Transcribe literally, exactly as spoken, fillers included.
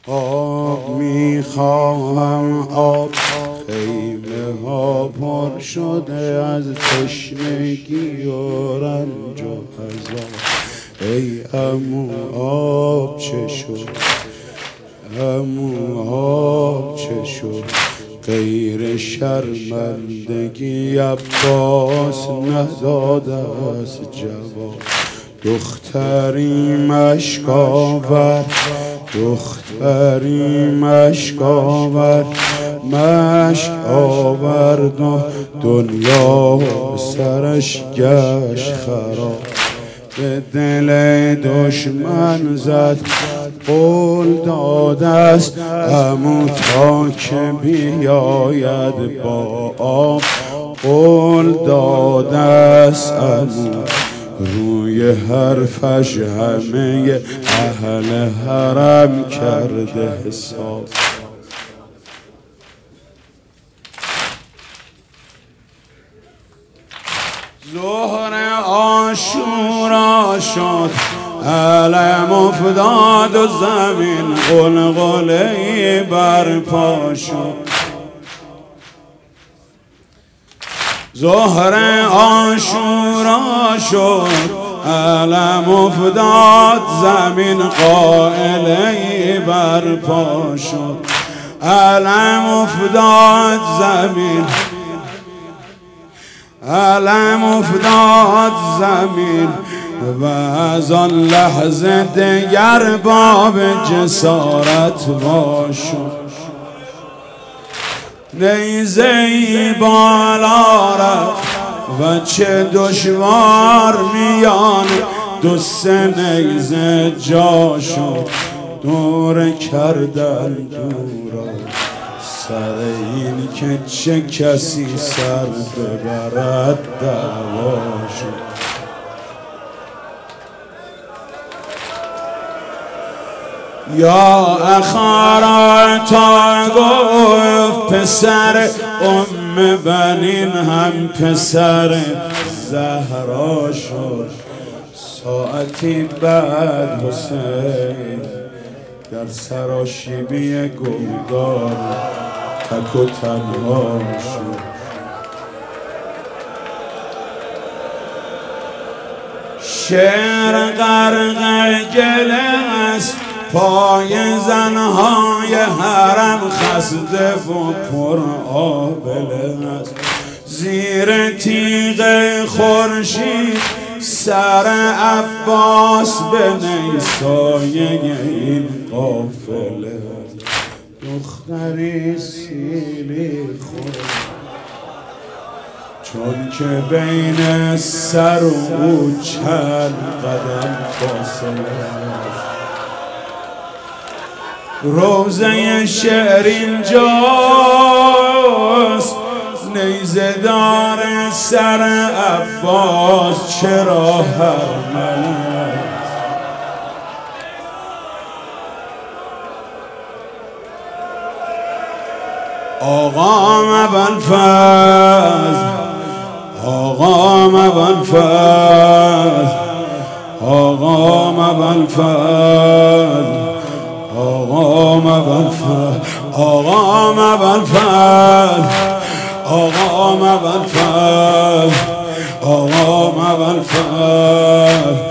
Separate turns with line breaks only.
آب میخواهم آب، خیمه ها پر شده از تشنگی و رنج و عذاب. ای عمو آب چه شد، عمو آب چه شد؟ غیر شرمندگی عباس نداده است جواب. دختری مشک آورد، دختری مشک آورد، مشک آورد و دنیا سرش گشت خراب. به دل دشمن زد، قول داده است عمو تا که بیاید با آب. قول داده است عمو، روی حرفش همه اهل حرم کرده حساب. ظهر عاشورا شد، علم افتاد و زمین غلغله‌ای برپا شد. ظهر عاشورا شد، علم افتاد زمین قائله‌ای برپا شد. علم افتاد زمین، علم افتاد زمین و از آن لحظه دگر باب جسارت وا شد. نیزه‌ای بالا رفت و چه دشوار میان دو سه نیزه جا شد. دور کردن دورا سر این که چه کسی سر ببرد دعوا شد. یا اخارا تا گفت پسر ام بنین هم پسر زهرا شد. ساعتی بعد حسین در سراشیبی گلدار تک و تنها شد. شعر غرق گله است، پای زنهای حرم خسته و پر آبله است. زیر تیغ خورشید سر عباس به نیسایه این قافله است. دختری سیلی خورد چون که بین سر و او چند قدم فاصله است. روزه شعر اینجاست، نیزه دار سر عباس چرا هرمله است. آقا ابوالفضل، آقا ابوالفضل، آقا ابوالفضل، آقا ابوالفضل، آقا ابوالفضل، آقا ابوالفضل، آقا ابوالفضل،